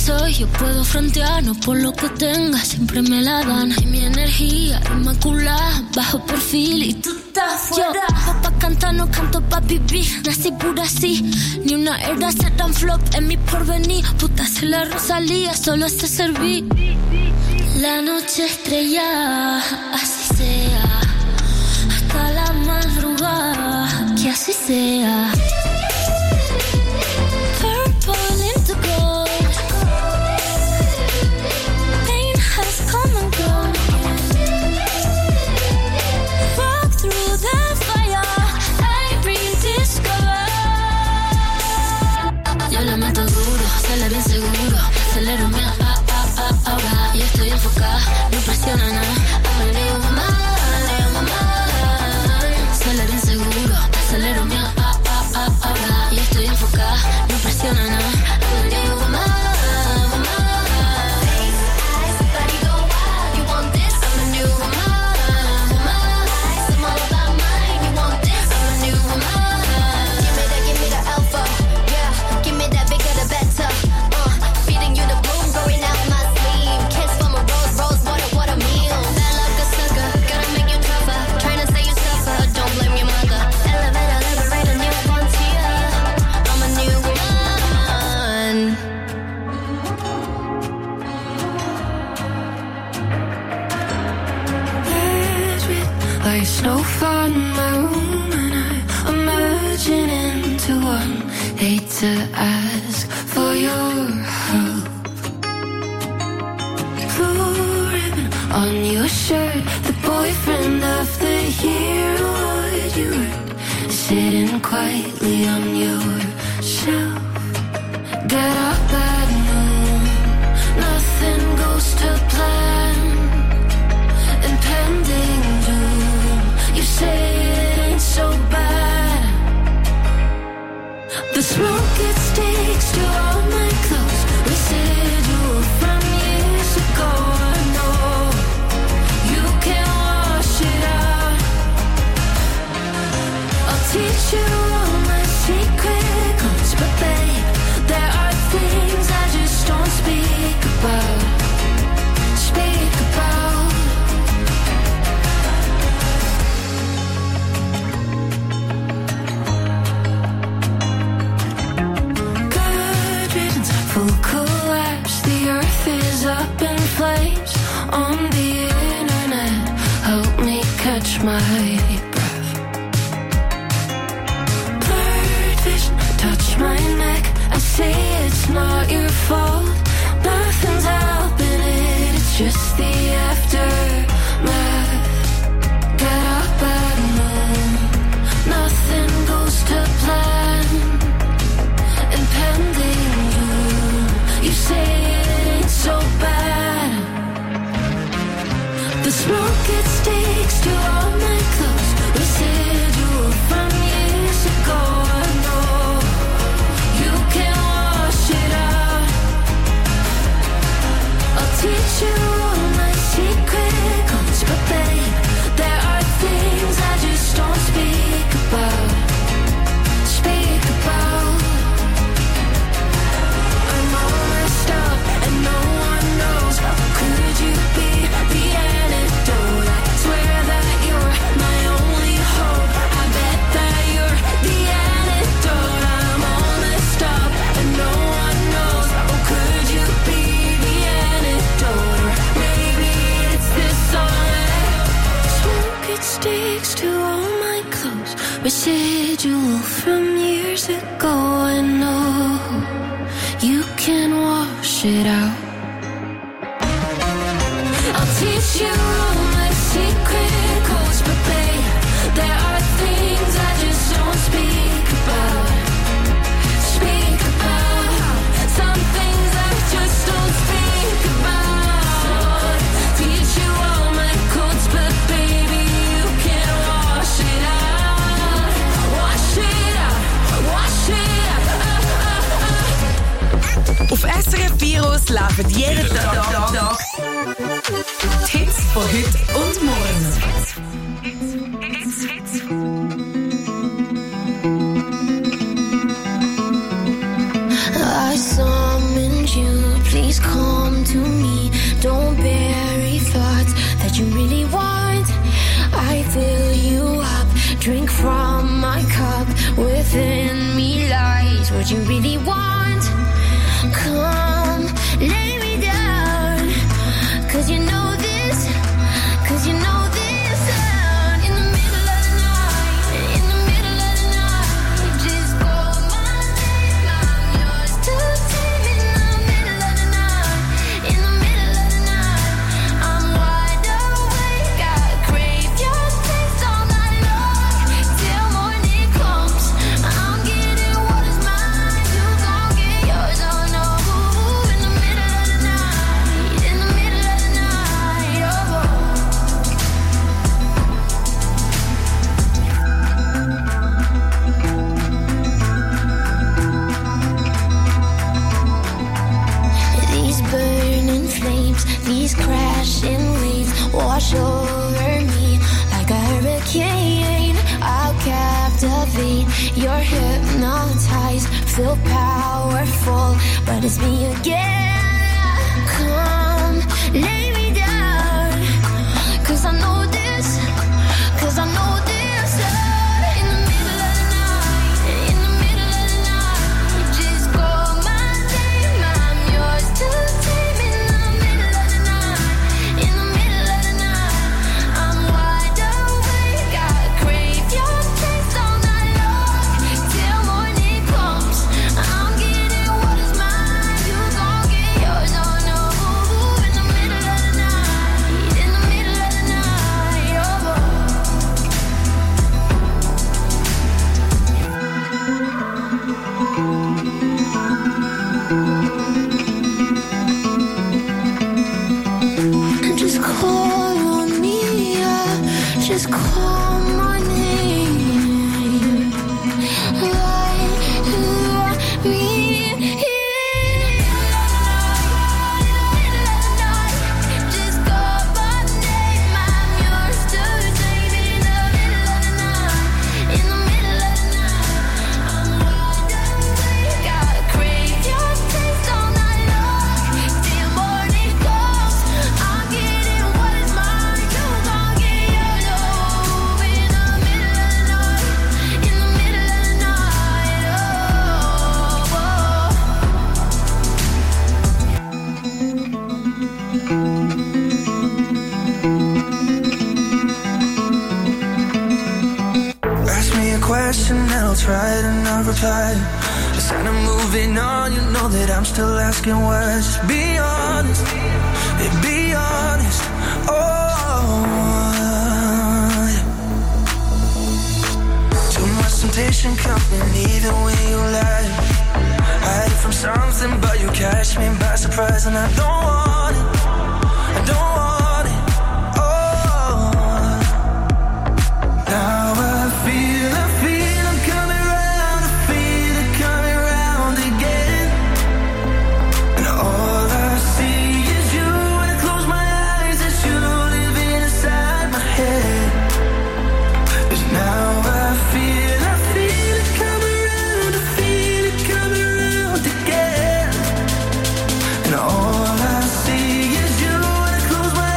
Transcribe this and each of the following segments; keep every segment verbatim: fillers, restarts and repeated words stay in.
soy, yo puedo frontear, no por lo que tenga, siempre me la dan. Y mi energía inmaculada, bajo perfil y tú estás fuera. Yo, pa' cantar, no canto pa' vivir, nací pura así. Ni una era se dan flop en mi porvenir. Puta, soy la Rosalía, solo sé servir. La noche estrellada, así sea. Hasta la madrugada, que así sea. Purple into gold. Pain has come and gone. Walk through the fire, I rediscover. Yo la meto duro, sale bien seguro. Acelero mi ah, ah, ah, ahora. Y estoy enfocada, no presiona nada. I'm a new woman, woman. Sale bien seguro, acelero mi ah, ah, ah, ahora. Y estoy enfocada, no presiona nada. I'm a new woman, woman. Face, eyes, body go wild. You want this? I'm a new woman, woman. I'm all about mine. You want this? I'm a new woman. Give me that, give me the alpha. Yeah, give me that bigger the better. Uh, feeding you the bloom, growing out my sleeve. Kiss from a rose, rose, water, what a meal. Bad like a sucker, gotta make you tougher. Trying to say you suffer, don't blame your mother. Elevator, liberate a new frontier. I'm a new woman. Like snowfall in my room, and I'm emerging into one. Hate to ask for your help. Blue ribbon on your shirt, the boyfriend of the year. Would you work? Sitting quietly on your shelf. Get up at noon, nothing goes to plan. Impending doom, you say it ain't so bad. The smoke, it sticks to all my clothes. Residual from years ago. I know you can wash it out. I'll teach you all my secret codes, but babe, there are things I just don't speak about. Speak about. Good riddance, full collapse. The earth is up in flames. On the internet, help me catch my breath. Blurred vision, touch my neck. I say it's not your fault. Nothing's helping it, it's just the aftermath. Get up at noon, nothing goes to plan. Impending doom, you say it ain't so bad. The smoke, it sticks to all my clothes. Residual from years ago. I know you can wash it out. I'll teach you all my secret codes, but babe, there are things I just don't speak about. Speak about. I'm all messed up and no one knows. Could you be the antidote? I swear that you're my only hope. I bet that you're the antidote. I'm all messed up and no one knows. Oh, could you be the antidote? Or maybe it's this song. Smoke, it sticks to all my clothes. Residual from years ago. I know you can wash it out. I'll teach you all my secret codes, but babe, there are things I just don't speak about. Speak about. Some things I just don't speak about. Teach you all my codes, but baby, you can wash it out. Wash it out. Wash it out. Auf S R F vier laufen jeden Tag, Tag die Hits von heute und morgen. I summoned you, please. fill you up, drink from my cup. Within me lies what you really want. Come, lay me down, 'cause you know this, 'cause you know this. In the middle of the night, in the middle of the night, just call my name, I'm yours to take. In the middle of the night, in the middle of the night, I'm wide awake, I crave your taste all night long, till morning comes. I'm getting what is mine, you gon' get yours, oh no. In the middle of the night, in the middle of the night, oh. These burning flames, these crashing waves wash over me like a hurricane. I'll captivate, you're hypnotized, feel powerful, but it's me again. Come, lay me down, 'cause I know this, 'cause I know this. In the middle of the night, in the middle of the night, just call my name, I'm yours to take. In the middle of the night, in the middle of the night, I'm wide awake, I crave your taste all night long, till morning comes. I'm getting what is mine, you gon' get yours, oh no. In the middle of the night, in the middle of the night, oh. Just call on me, yeah. Just call my name. Like you want me here. Just call my name, I'm yours to take. In the middle of the night, in the middle of the night, I'm wide awake, I crave your taste all night long, till morning comes. I'm getting what is mine, you gon' get yours, oh. In the middle of the night, in the middle of the night, oh. Ask me a question and I'll try to not reply. Instead of moving on, you know that I'm still asking why. Just be honest, yeah, be honest. Oh, yeah. Too much temptation coming either way you lie. Hide from something, but you catch me by surprise, and I don't want it. I don't want it. Oh, now I feel, I feel I'm coming round. I feel it coming round again. And all I see is you. When I close my eyes, it's you living inside my head. 'Cause now I feel, I feel it coming round. I feel it coming round again. And all I see is you. When I close my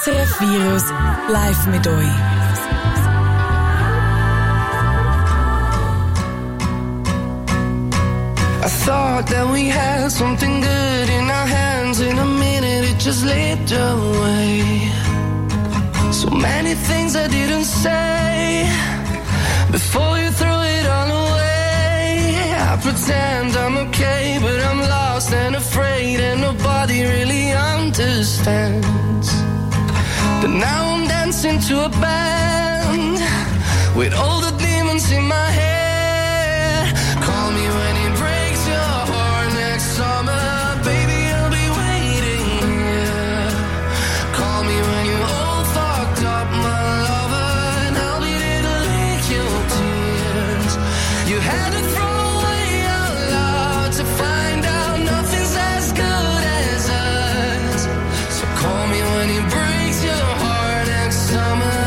S R F Virus live mit euch. I thought that we had something good in our hands. In a minute it just slipped away. So many things I didn't say before you threw it all away. I pretend I'm okay, but I'm lost and afraid, and nobody really understands. But now I'm dancing to a band with all the demons in my head. Call me when it breaks your heart next summer, baby, I'll be waiting here. Call me when you're all fucked up, my lover, and I'll be there to lick your tears. You had to throw away your love to find out nothing's as good as us. So call me when it breaks your heart next summer.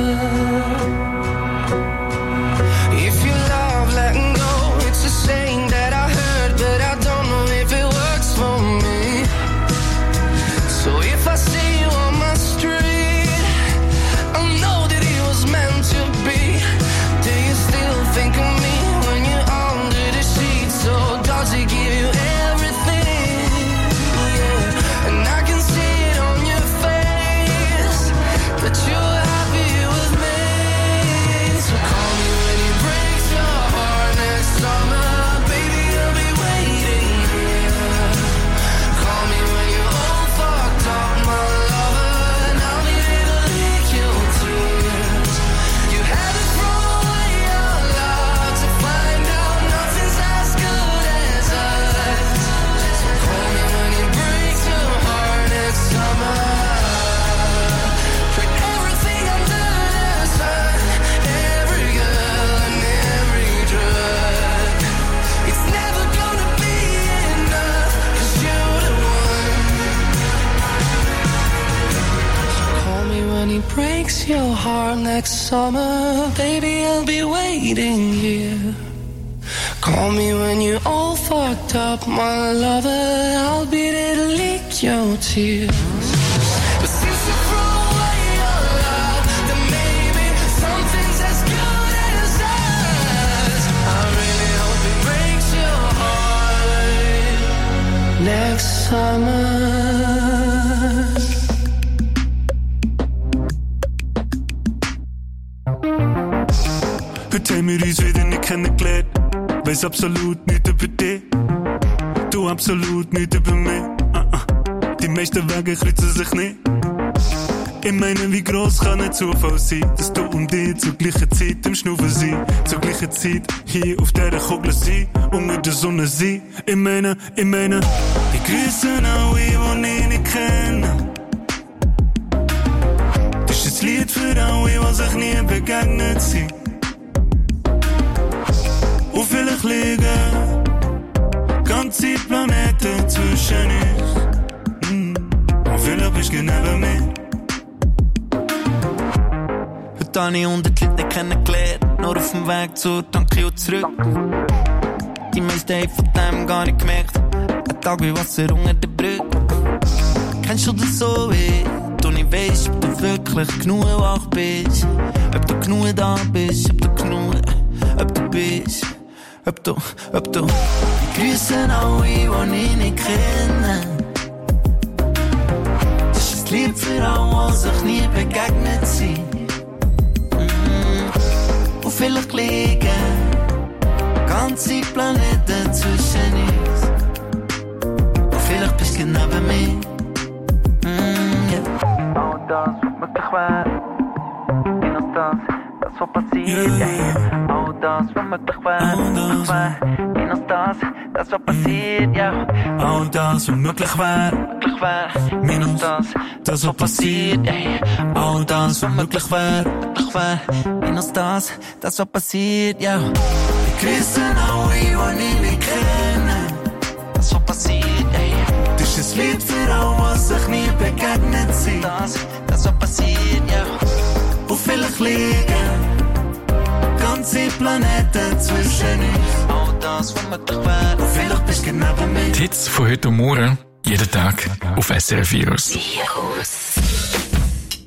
If you love letting go, it's a saying that I heard, but I don't know if it works for me. So if I see you on my street, I know that it was meant to be. Do you still think of me when you're under the sheets? So does it give you everything? Yeah. And I can see it on your face that you're happy with me. So call me when it breaks your heart next summer, baby, I'll be waiting here. Call me when you're all fucked up, my lover, and I'll be there to lick your tears. You had to throw away your love to find out nothing's as good as us. So call me when it breaks your heart next summer. Tried everything under the sun, every girl and every drug. It's never gonna be enough, 'cause you're the one. Call me when he breaks your heart next summer, baby, I'll be waiting here. Call me when you're all fucked up, my lover, I'll be there to lick your tears. But since you throw away your love, then maybe something's as good as us. I really hope it breaks your heart next summer. Heute haben wir uns wieder nicht kennengelernt. Weiss absolut nichts über dich. Du absolut nichts über mich. Ah, ah. Die meisten Wege kreuzen sich nicht. Ich meine, wie gross kann ein Zufall sein, dass du und ich zur gleichen Zeit im Schnaufen sein, zur gleichen Zeit hier auf dieser Kugel sein, unter der Sonne sein. Ich meine, ich meine, ich grüße alle, die ich nicht kenne. Das ist ein Lied für alle, die sich nie begegnet sind. Und vielleicht liegen ganze Planeten zwischen uns. Mm. Und vielleicht bist du neben mir. Heute habe ich hundert Leute kennengelernt, nur auf dem Weg zur Tokio zurück. Die meisten haben von dem gar nicht gemerkt. Ein Tag wie Wasser unter der Brücke. Kennst du das so wie du nicht weißt, ob du wirklich genug wach bist? Ob du genug da bist, ob du genug, ob du bist, ob du, ob du. Ich grüße alle, die ich nicht kenne. Das ist ein Lied für alle, die sich nie begegnet sind. Und vielleicht liegen ganze Planeten zwischen uns. Und vielleicht bist du neben mir. Mm, yeah. All das, was möglich wäre. Und auch das, das was passiert. Yeah. Yeah. All das, was möglich wäre. Möglich wäre. Und auch das, das was passiert. Yeah. All das, was möglich wäre. Möglich wäre. Minus das, das was passiert. Yeah. All das, was möglich wäre. Möglich wäre. Minus das, das was passiert. Ja. Yeah. Ich grüße alle, die ich nicht kenne. Das was passiert. Yeah. Das ist ein Lied für alle, die sich nie begegnet sind. Das, das was passiert. Ja. Yeah. Und vielleicht liegen ganze Planeten zwischen uns. All das, was möglich wäre. Und vielleicht bist du neben mir. Die Hits von heute und morgen, jeden Tag auf S R F Virus.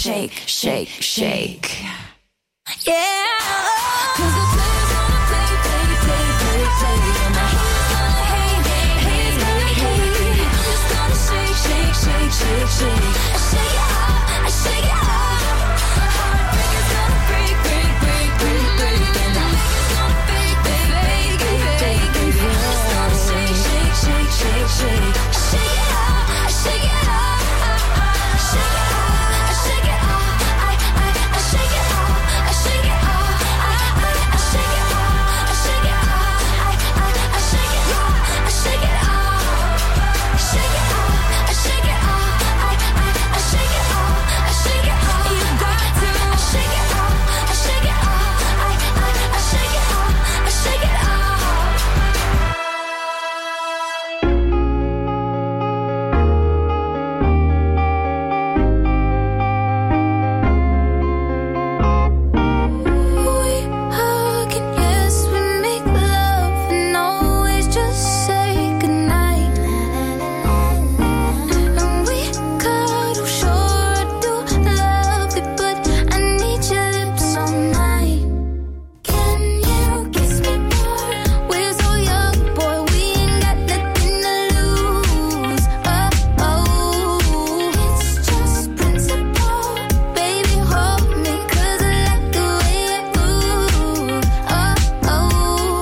shake, shake, shake. Yeah. Cause the players gonna play, play, play, play, play. And my haters gonna hate, hate, hate, hate, hate. I'm just gonna shake, shake, shake, shake, shake. I shake it off, I shake it off. Heartbreakers gonna break, break, break, break, break. And the haters gonna fake, fake, fake, fake, fake, fake. I'm just gonna shake, shake, shake, shake, shake. I shake it off, I shake it off. I shake it off, I shake it off. I, I, I shake it off, I shake it off. I, I, I shake it off, I shake it off. I, I, I shake it off, I shake it off. Shake it off, I shake it off. I, I, I shake it off, I shake it off. You got to. I shake it off, I shake it off. I, I, I shake it off, I shake it off. We hug and yes, we make love and always just say goodnight. And we cuddle, sure I do love it, but I need your lips all night. Can you kiss me more? We're so young, boy, we ain't got nothing to lose. Oh, oh, it's just principle. Baby, hold me, 'cause I like the way it moves. Oh, oh.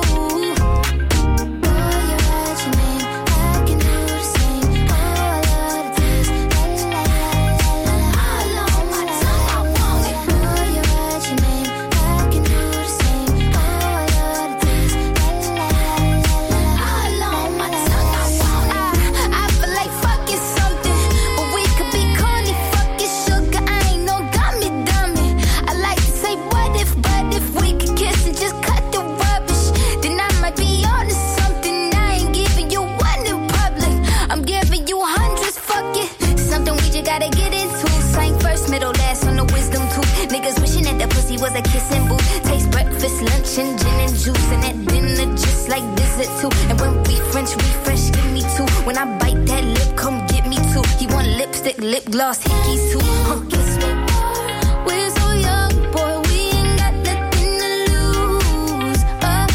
Boy, you write your name, I can do the same. Oh, I love the taste. La, la, la, la, la. All on my tongue, I want it. Boy, you write your name, I can do the same. Oh, I love the taste. La, la, la, la, la. All on my tongue, I want it. I, I feel like fucking something, but we could be corny, fucking sugar. I ain't no dummy, dummy. I like to say what if, but if we could kiss and just cut the rubbish, then I might be on to something. I ain't giving you one in public, I'm giving you hundreds, fuck it. Something we just gotta get into. Same first, middle, last on the wisdom tooth. Niggas wishing that the pussy was a kissing booth. Taste breakfast, lunch, and gin and juice. And at dinner, just like dessert too. And when we French refresh, give me two. When I bite that lip, come get me two. He want lipstick, lip gloss, hickeys too. Huh, kiss me more. We're so young, boy, we ain't got nothing to lose. Oh,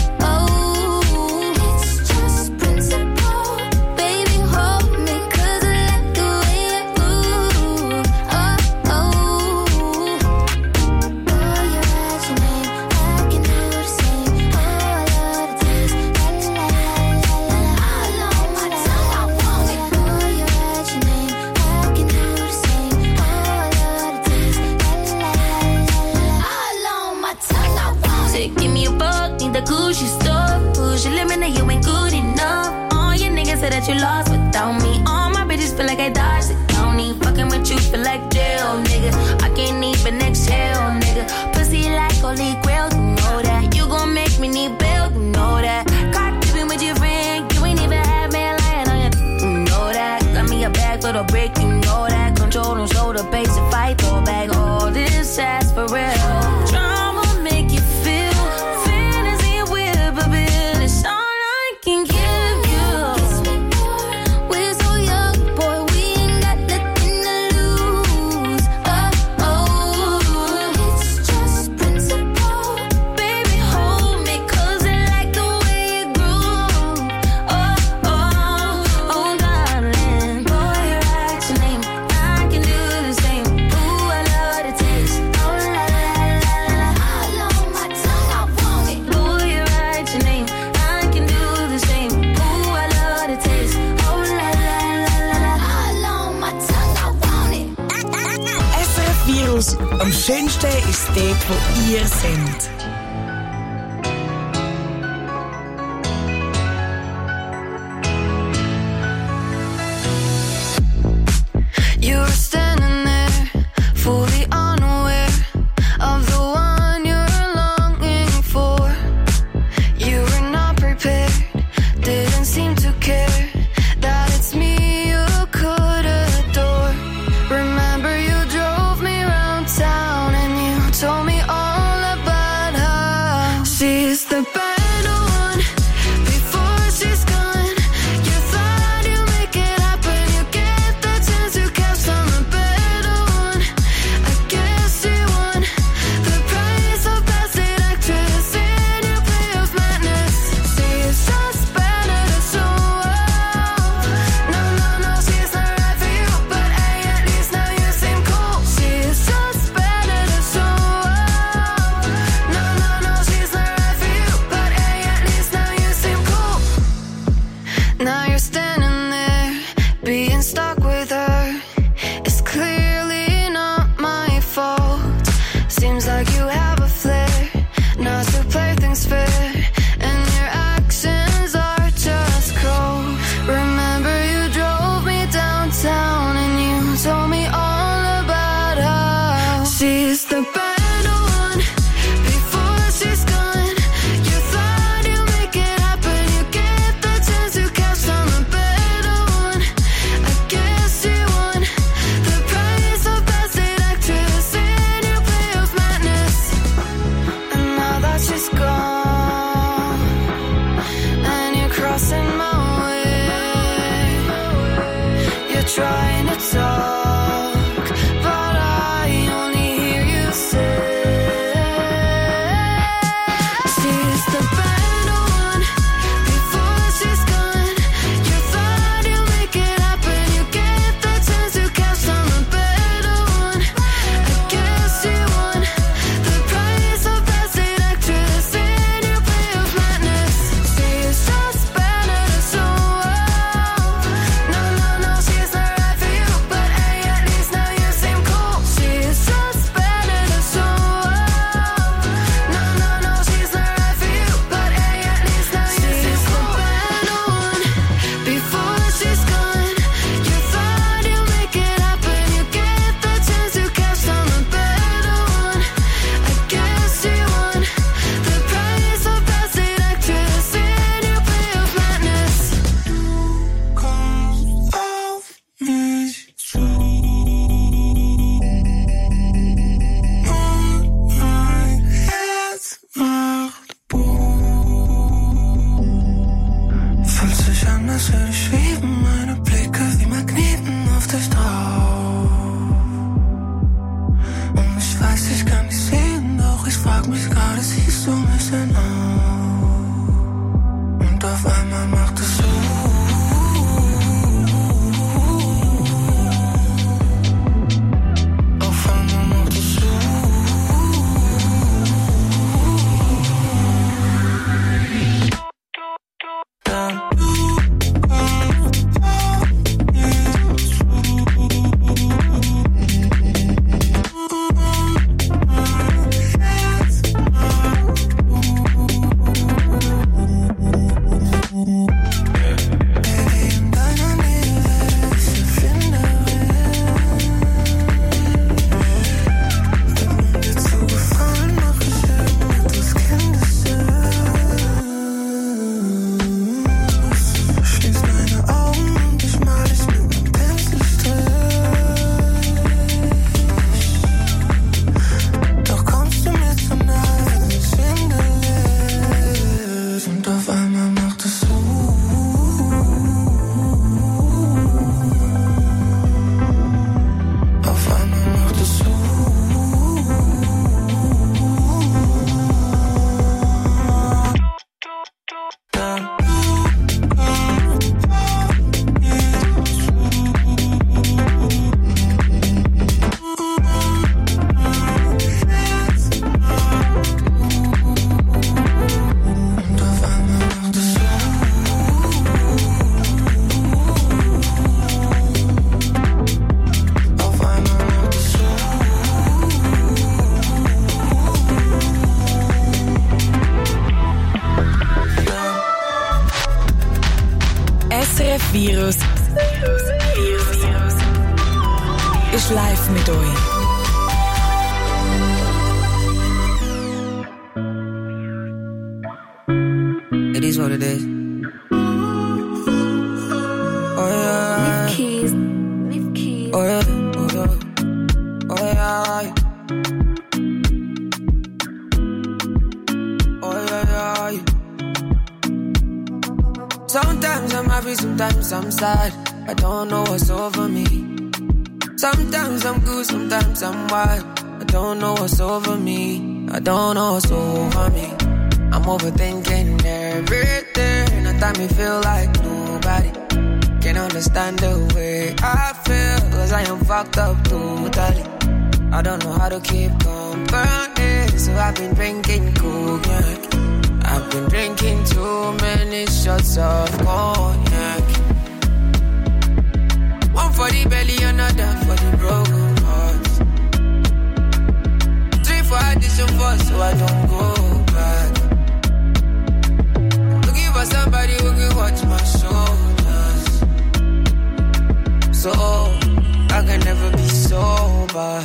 oh, it's just principle. Baby, hold me, 'cause I like the way it moves. Oh, oh. Boy, you write your name, I can do the same. Oh, I love the taste. La, la, la, la, la. All on my tongue, I want it. Boy, you write your name, I can do the same. Oh, I love the taste. La, la, la, la. All on my tongue, I want it. Give me a buck, need the Gucci stuff. Push your limit, now you ain't good enough. All your niggas say that you lost without me. All my bitches feel like I dodged the county. Fucking with you feel like jail, nigga. I can't even exhale, nigga. Pussy like holy grail, you know that. You gon' make me need bail, you know that. Caught keeping with your friend, you ain't even have me lying on you, you know that. Got me a bag for the break, you know that. Control and shoulder, pace and fight, throw back all this ass for real. Drama make you feel, fantasy with a bill. It's all I can give you. Kiss me more. We're so young, boy, we ain't got nothing to lose. Oh, oh, it's just principle. Baby, hold me, 'cause I like the way you groove. Oh, oh, oh, darling. Boy, you write your name, I can do the same. Ooh, I love the taste. Oh, la, la, la, la. All on my tongue, I want it. Boy, you write your name, I can do the same. Ooh, I love the taste. Oh, la, la, la, la, la. All on my tongue, I want it. S R F Virus. Am schönsten ist dort, wo ihr seid. You were standing there, fully unaware of the one you're longing for. You were not prepared, didn't seem to care that it's me you could adore. Remember you drove me around town and you told me all about how she's the better one before she's gone. You thought you'd make it happen, you get the chance, you catch on the better one again. Virus ist live mit euch. It is what it is. Oh yeah. Leave keys. Leave keys. Oh yeah. Oh yeah. Oh yeah. Oh yeah. Yeah. Sometimes I'm happy, sometimes I'm sad. I don't know what's over me. Sometimes I'm good, sometimes I'm wild. I don't know what's over me. I don't know what's over me. I'm overthinking everything. I time me feel like nobody can understand the way I feel. Cause I am fucked up totally. I don't know how to keep company. So I've been drinking cognac. I've been drinking too many shots of cognac. One for the belly, another for the broken hearts. Three for addition four, so I don't go back. Looking for somebody who can watch my shoulders. So I can never be sober.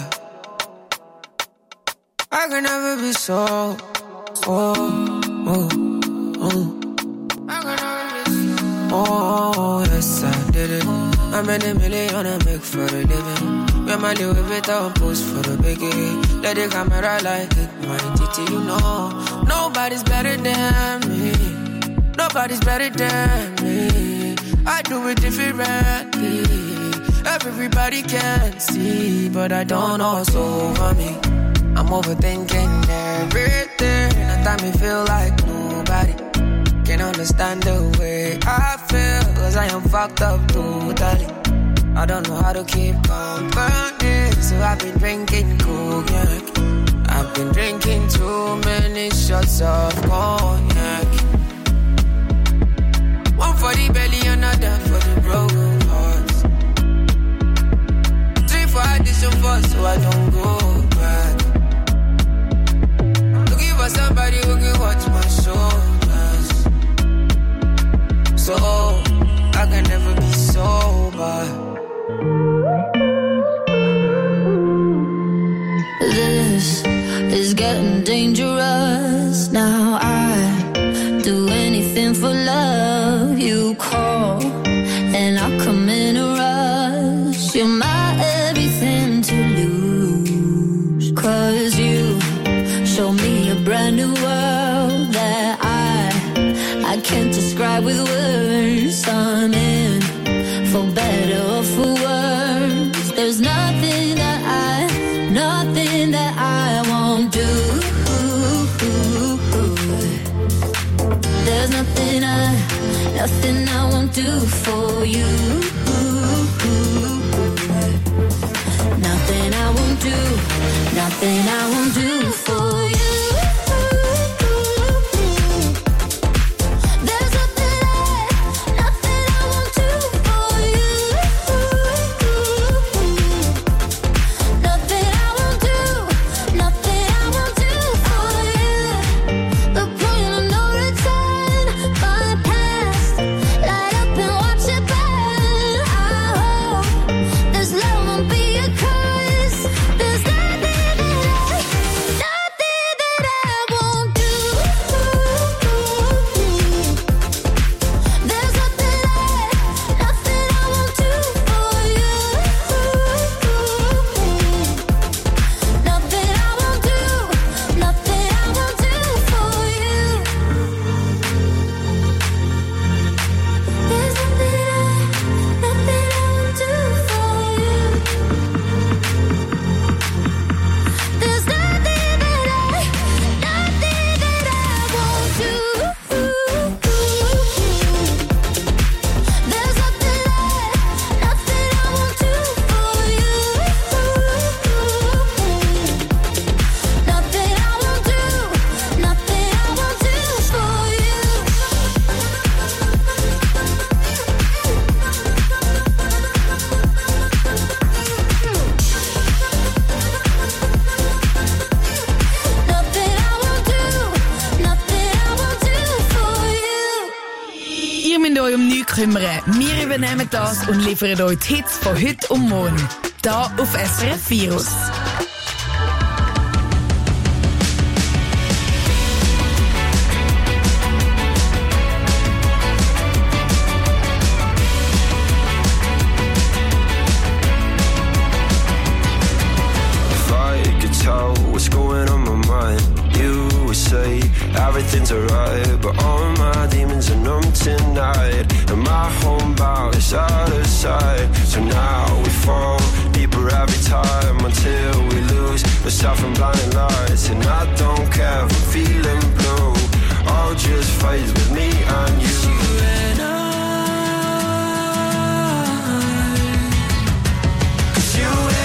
I can never be so. Oh, oh, oh. I can never be so. Oh, yes I did it. I made a million I make for a living. When my Louis Vuitton post for the biggie. Let the camera like it, my titty, you know. Nobody's better than me. Nobody's better than me. I do it differently. Everybody can see, but I don't know what's over me. I'm overthinking everything. I time me feel like nobody can understand the way I feel. Cause I am fucked up totally. I don't know how to keep company. So I've been drinking cognac. I've been drinking too many shots of cognac. One for the belly, another for the broken hearts. Three for addition four, so I don't go back. Looking for somebody who can watch my shoulders. So I can never be sober. This is getting dangerous. Now I do anything for love. You call and I come in a rush. You're my everything to lose. Cause you show me a brand new world that I I can't describe with words. I'm in for better or for worse. There's nothing that I, nothing that I won't do. There's nothing I, nothing I won't do for you. Nothing I won't do, nothing I won't do for you. There's nothing that I, müsst euch um nichts kümmern. Wir übernehmen das und liefern euch die Hits von heute und morgen. Da auf S R F Virus. Tell what's going on my mind. You would say everything's alright, but all my demons are numb tonight, and my home bar is out of sight. So now we fall deeper every time until we lose ourselves in blinding lights. And I don't care if I'm feeling blue, all just fades with me and you. You and I, 'cause you and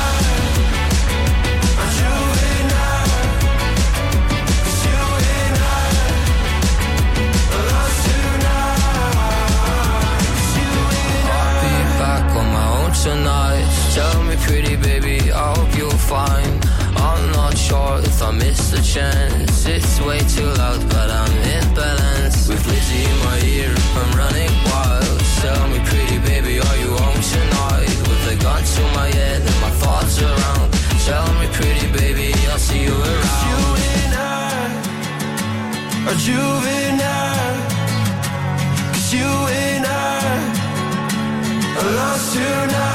tonight. Tell me pretty baby, I hope you're fine. I'm not sure if I missed the chance. It's way too loud but I'm in balance. With Lizzie in my ear, I'm running wild. Tell me pretty baby, are you home tonight? With a gun to my head and my thoughts around. Tell me pretty baby, I'll see you around. You and I are juvenile, 'cause you and I are lost tonight.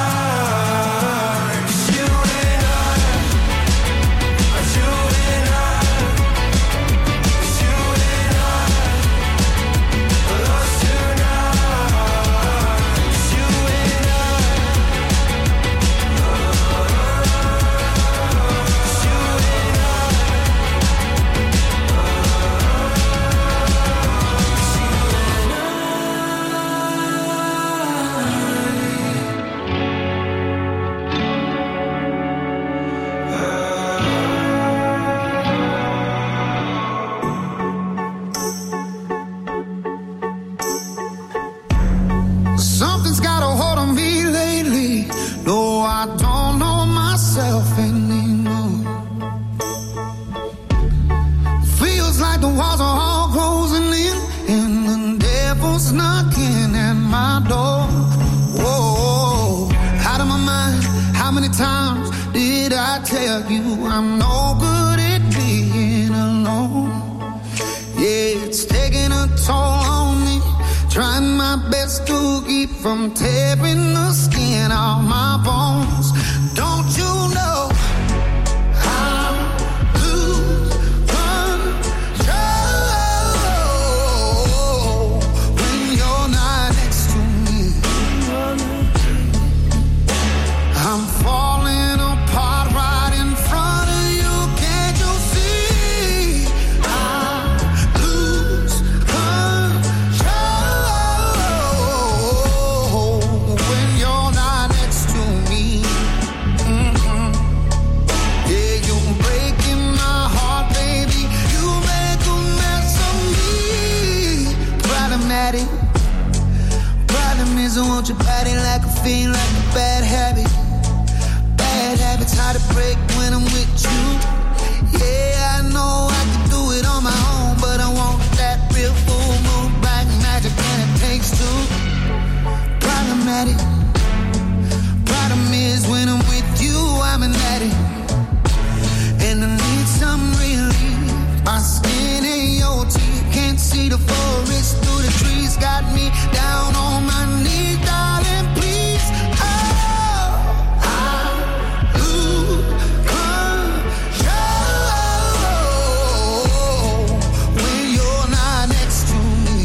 I'm no good at being alone. Yeah, it's taking a toll on me. Trying my best to keep from tearing the skin off my bones. Don't you know I lose control when you're not next to me? I'm falling apart right in front of you. Can't you see? I lose control when you're not next to me. Mm-hmm. Yeah, you're breaking my heart, baby. You make a mess of me. Problematic. Problem is I want your body like a fiend, like a bad habit. Bad habits hard to break when I'm with you. Yeah, I know I can do it on my own, but I want that real full moon black magic, and it takes two. Problematic. Problem is when I'm with you, I'm an addict, and I need some relief. My skin and your teeth can't see the forest through the trees. Got me down on my knees, darling, please. Oh, I lose control when you're not next to me.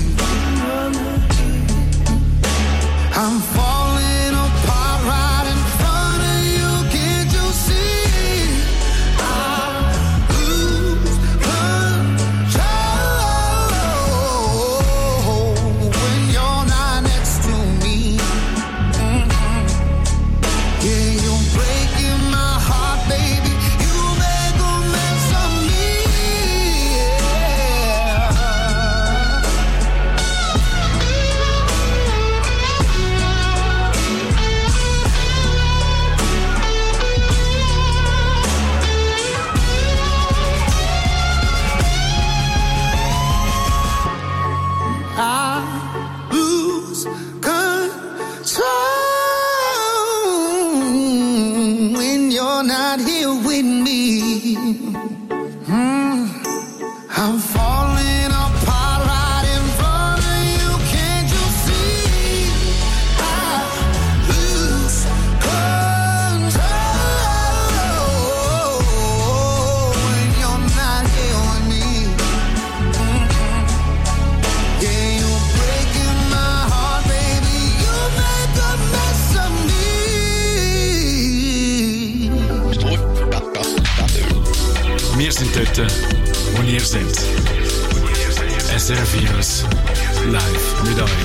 I'm falling apart right in front of you. Can't you see? I lose control when you're not dort, wo ihr seid. S R F Virus live mit euch.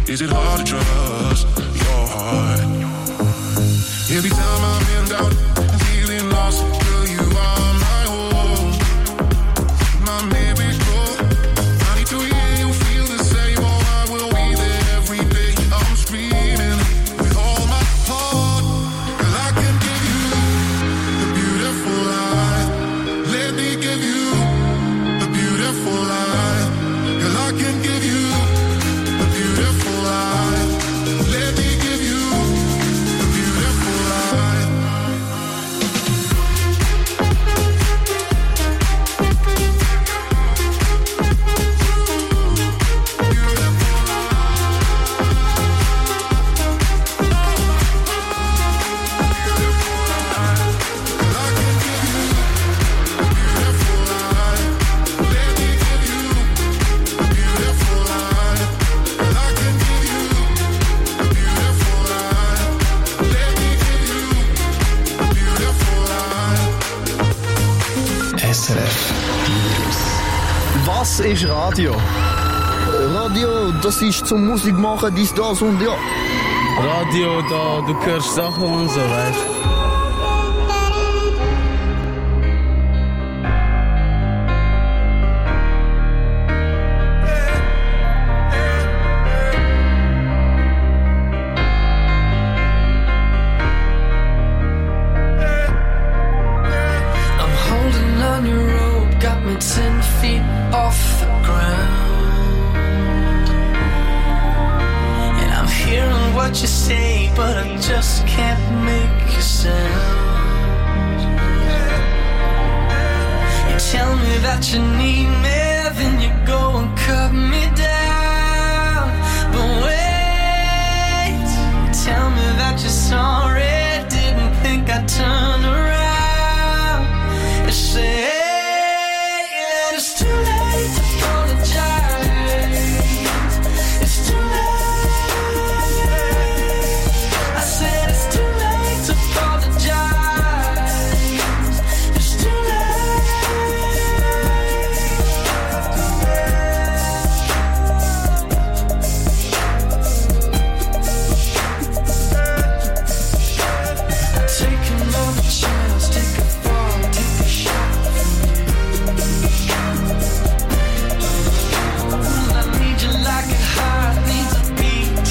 Is it hard to trust your heart? Every time I'm in doubt and feeling lost, girl, you are my home, my miracle. I need to hear you feel the same, or I will be there every day. I'm screaming with all my heart, and I can give you a beautiful life. Let me give you a beautiful life. Girl, I can give you a beautiful life. Let me give you a beautiful life. S R F. Was ist Radio? Radio, das ist zum Musik machen, dies, das und ja. Radio, da, du hörst Sachen und so, weißt du? I'm holding on your rope, got me ten feet off the ground. And I'm hearing what you say, but I just can't make a sound. You tell me that you need me, then you go and cut me down. But wait, you tell me that you're sorry, didn't think I'd turn around. You say that it's too late to apologize. It's too late. I said it's too late to apologize. It's too late. Take another chance, take a fall, take a shot. I need you like a heart needs a beat.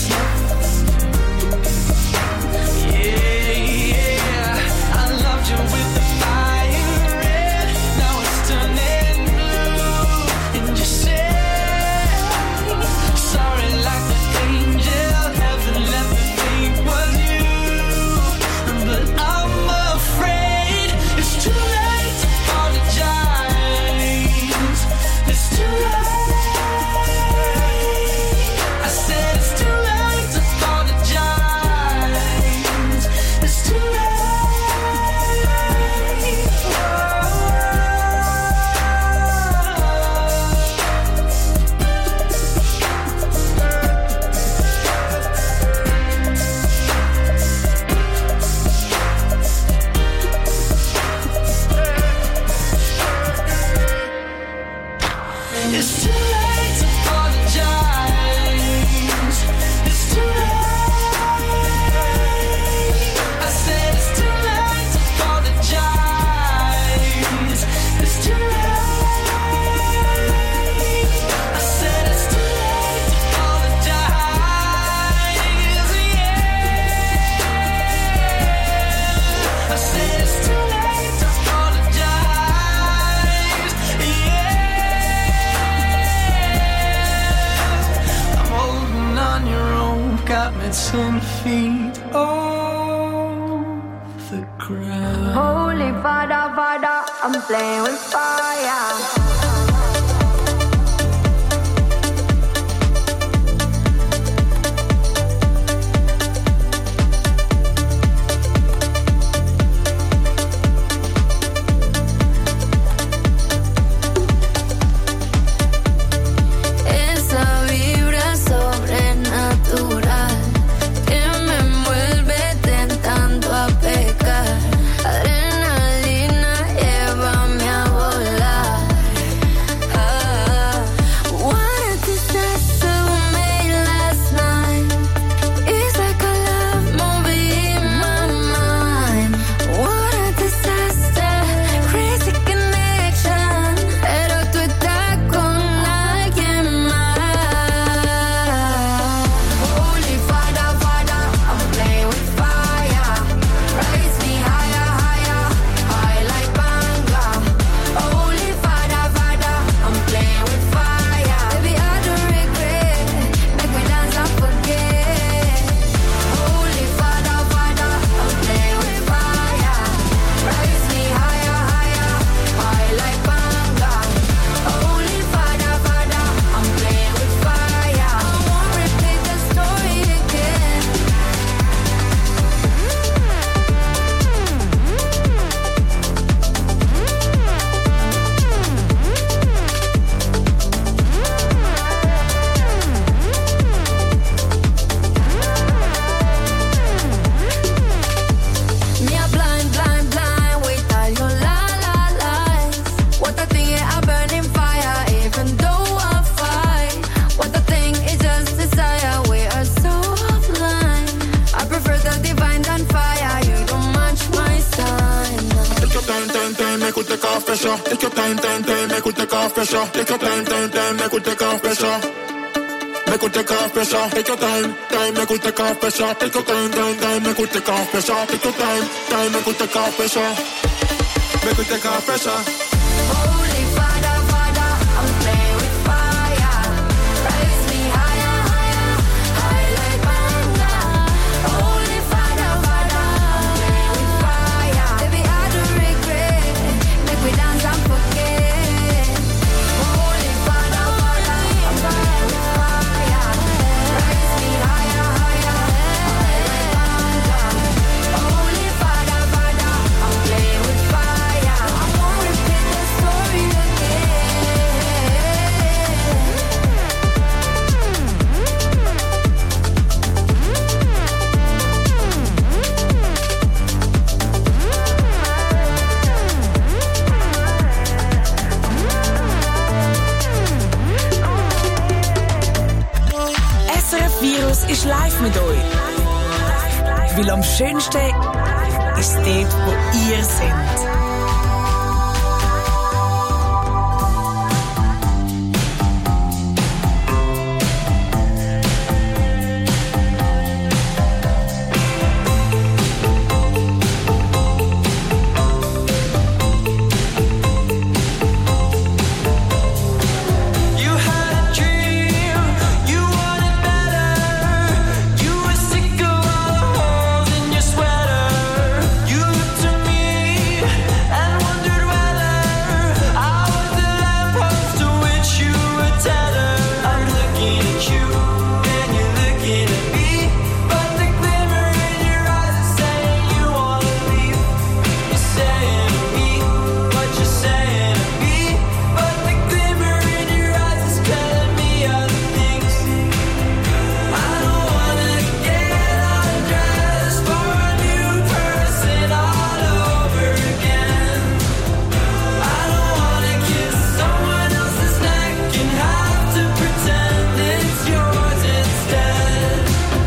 Yeah, yeah. I loved you with the fire red. Now it's turning blue. And you say sorry like the angel. Heaven let me think was you. But I'm afraid it's too late to apologize. It's too late. I said it's too late to apologize. It's too late. It's too late to apologize. It's too late. I said it's too late to apologize. It's too late. I said it's too late to apologize. Yeah. I said it's too late to apologize. Yeah. I'm holding on your rope, got me ten feet off the ground. Holy Father, Father, I'm playing with fire. Esa vibra sobrenatural que me envuelve tentando a pecar. Adrenalina, llévame a volar. pressure. Take your time, time, time, make we take off pressure. Take your time, time, time, make we take off pressure. Make we take off pressure. Take your time, time, make we take off pressure. Take your time, time, time, make we take off pressure. Take your time, time, make we take off pressure. Make we take off pressure. Holy Father, Father, I'm playing with fire. Raise me higher, higher, high like Banga. Holy Father, Father, I'm playing with fire. Baby, I don't regret. Make we dance and forget. Holy Father, Father, I'm playing with fire. Raise me higher, higher, high like Banga. Holy Father, Father, I'm playing with fire. I won't repeat the story again. S R F Virus ist live mit euch. Weil am schönsten ist dort, wo ihr seid. You had a dream, you wanted better. You were sick of all the holes in your sweater. You looked to me and wondered whether I was the lamppost to which you were tethered. I'm looking at you and you're looking at me, but the glimmer in your eyes is saying you wanna leave. You're saying to me what you're saying to me, but the glimmer in your eyes is telling me other things. I don't wanna get undressed for a new person all over again. I don't wanna kiss someone else's neck and have to pretend it's yours instead.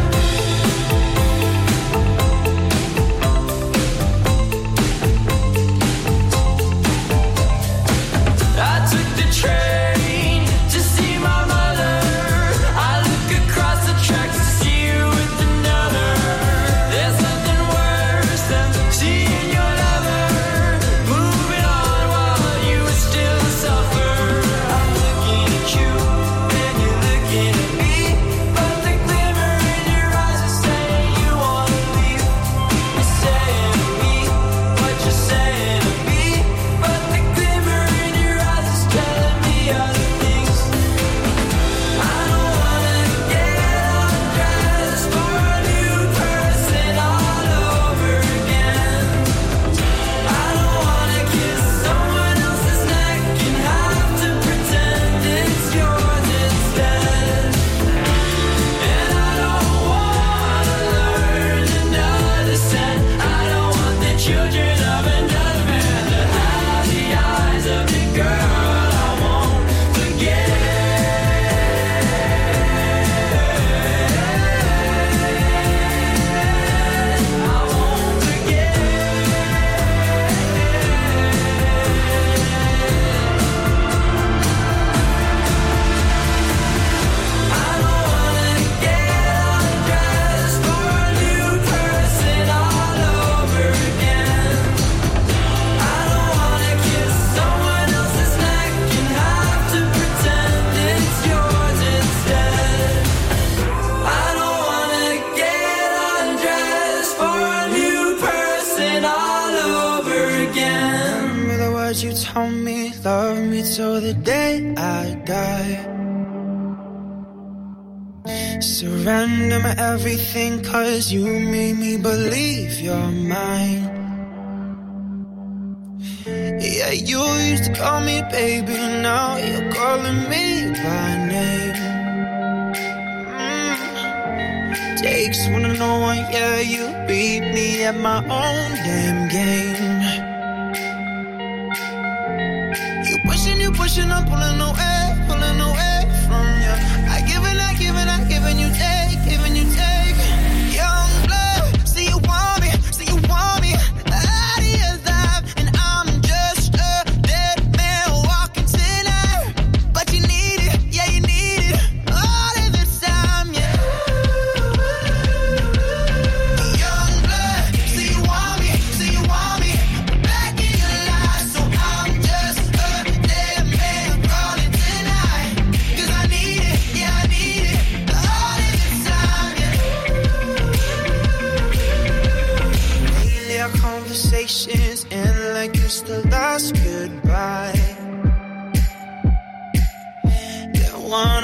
I took the train to see my mother. I look across the tracks to see you with another. There's nothing worse than seeing your lover moving on while you still suffer. I'm looking at you and you're looking at me, but the glimmer in your eyes is saying you wanna leave. You're saying to me what you're saying to me, but the glimmer in your eyes is telling me other things. I don't wanna get undressed for a new person all over again. I don't wanna kiss someone else's neck and have to pretend it's yours instead. And I don't wanna learn another scent. I don't want the children of another man to have the eyes of the girl I won't forget. I won't forget. I don't wanna get undressed for a new person all over again. I don't wanna kiss someone else's neck and have to pretend it's yours instead. I don't wanna get undressed for a new person all over again. Remember the words you told me, love me till the day I die. Surrender my everything, cause you made me believe you're mine. Yeah, you used to call me baby, now you're calling me by name. Mm. Takes one to know one, yeah, you beat me at my own damn game. You pushing, you pushing, I'm pulling away, pulling away from you. I give and I give and I give and you take, giving you take. Young blood, see you want me, see you want me. Out of your life, and I'm just a dead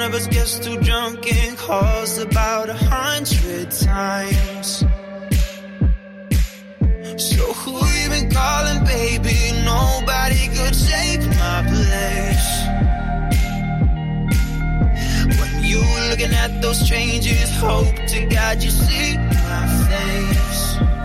one of us gets too drunk and calls about a hundred times. So who you been calling, baby? Nobody could take my place. When you looking at those strangers, hope to God you see my face.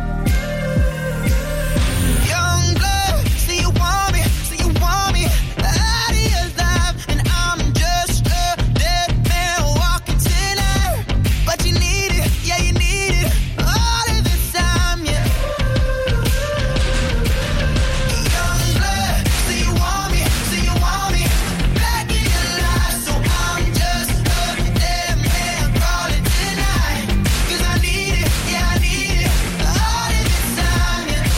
Young blood, see you want me, see you want me out of your life, and I'm just a dead man walking tonight. But you need it, yeah you need it all of the time, yeah. Young blood, see you want me, see you want me back in your life, so I'm just a dead man calling tonight. 'Cause I need it, yeah I need it all of the time, yeah.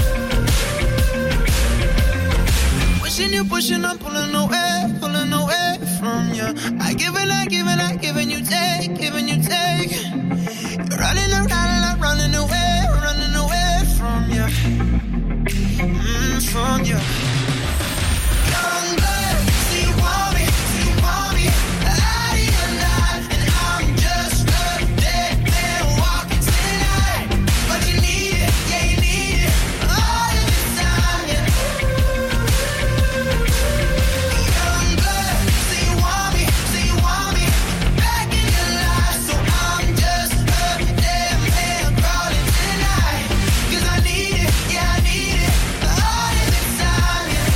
Pushing you, pushing, I'm pulling away, pulling away from you. I give it, I give it, I give it, you take, giving you take. You're running around, I'm running away, running away from you, mm, from you. Young blood, see you want me, see you want me out of your life, and I'm just a dead man walking tonight. But you need it, yeah you need it all of the time, yeah. Young blood, see you want me, see you want me back in your life, so I'm just a dead man calling tonight. 'Cause I need it, yeah I need it all of the time, yeah.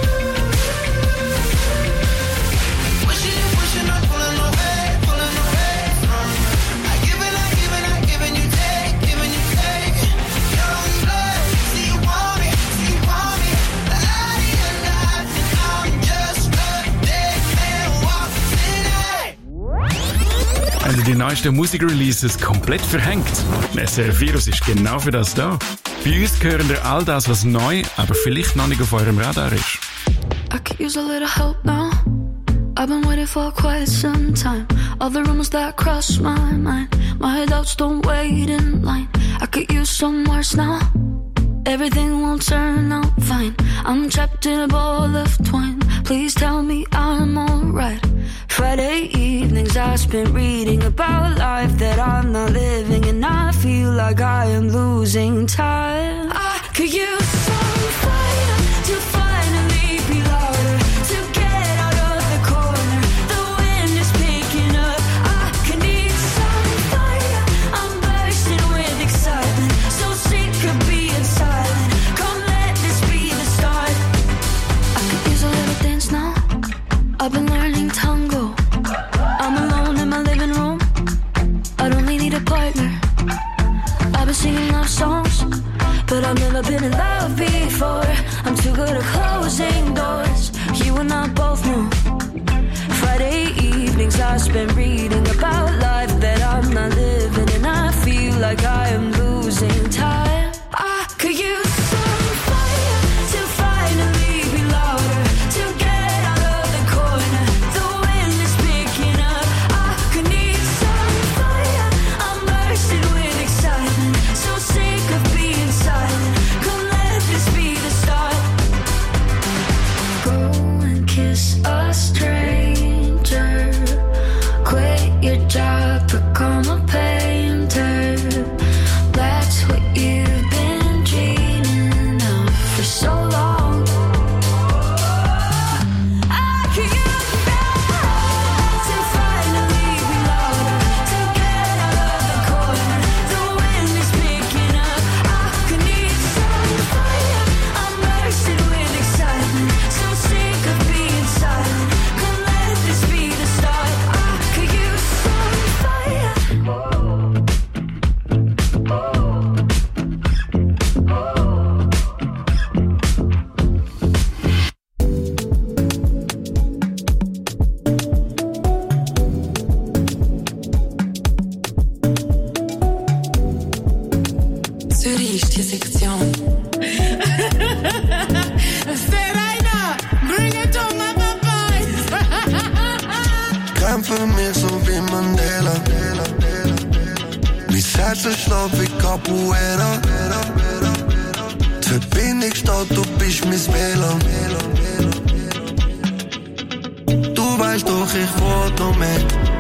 Pushing you, pushing, I'm pulling away, pulling away from you. I give it, I give it, I give it, you take, giving you take. Young blood, see you want me, see you want me out of your life, and I'm just a dead man walking tonight. Haben die neuesten Musikreleases komplett verhängt? S R F Virus ist genau für das da. Bei uns hören ihr all das, was neu, aber vielleicht noch nicht auf eurem Radar ist. I could use a little help now. I've been waiting for quite some time. All the rumors that cross my mind, my doubts don't wait in line. I could use some words now. Everything won't turn out fine. I'm trapped in a ball of twine. Please tell me I'm alright. Friday evenings I spent reading about life that I'm not living, and I feel like I am losing time. I could use some fire to finally be louder, to get out of the corner. The wind is picking up. I could need some fire. I'm bursting with excitement, so sick of being silent. Come let this be the start. I could use a little dance now. I've been learning tango. I'm alone in my living room. I don't really need a partner. I've been singing love songs, but I've never been in love before. I'm too good at closing doors. You and I both know. Friday evenings I spend reading about life that I'm not living, and I feel like I am losing time. I could use some fire to finally be louder, to get out of the corner. The wind is picking up. I could need some fire. I'm bursting with excitement, so sick of being silent. Come let this be the start. Go and kiss a stranger. Quit your job, become a painter. That's what you've been dreaming of for so long. I could use that to finally be louder, to get out of the corner. The wind is picking up. I could need some fire. I'm bursting with excitement, so sick of being silent. Come let this be the start. I could use some fire. Zürich ist die Sektion. Serena, bring it on my boys. Kämpfe mich so wie Mandela. Mein Herz schlägt wie Capoeira. Die Verbindung steht, du bist mein W L A N. Du weißt, weißt doch, ich wollt noch mehr.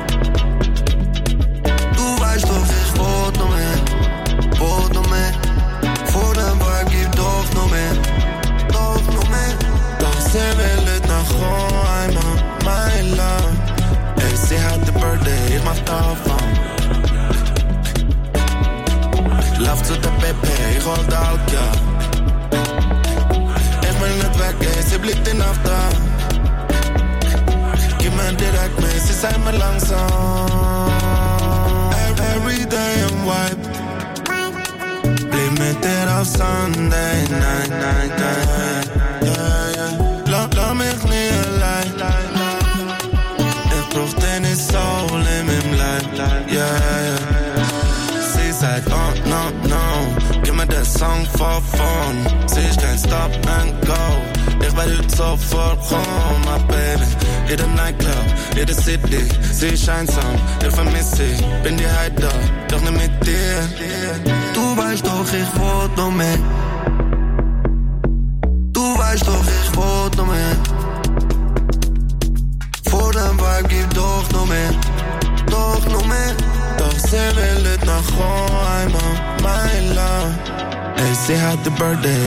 Du weißt doch, ich wollt noch mehr. Wollt noch mehr. Vor dem Bar gibt doch noch mehr. Doch noch mehr. Doch sie will nicht nach Hause einmal, mein Love. Ey, sie hat die Birthday, ich mach davon. Lauf zu der Pepe, ich hol da Alk, ja. Ich will nicht weg, ey, sie blickt die Nacht an. Gib mir direkt mit, sie sei mir langsam. Every day I'm wipe. Blieb mit dir auf Sunday, night, night, night. Yeah, yeah. Lass, lass mich nie allein. Ich brauch deine Soul in meinem Leib, yeah, yeah. Sie sagt, oh, no, no. Gib mir den Song for fun. Sie ist kein Stop and go. Ich werd heute sofort kommen, my baby. Jeder Nightclub, jede City. Sie ist einsam, ich vermiss sie. Bin die Heide da, doch nicht mit dir. Du weißt doch, ich wollt noch mehr. Du weißt doch, ich wollt noch mehr. Vor dem Vibe gibt doch noch mehr. Doch noch mehr. Doch sie will nicht nach Hause einmal, mein Love. Ey, sie hat die Birthday.